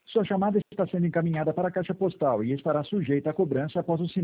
Sua chamada está sendo encaminhada para a caixa postal e estará sujeita a cobrança após o sinal.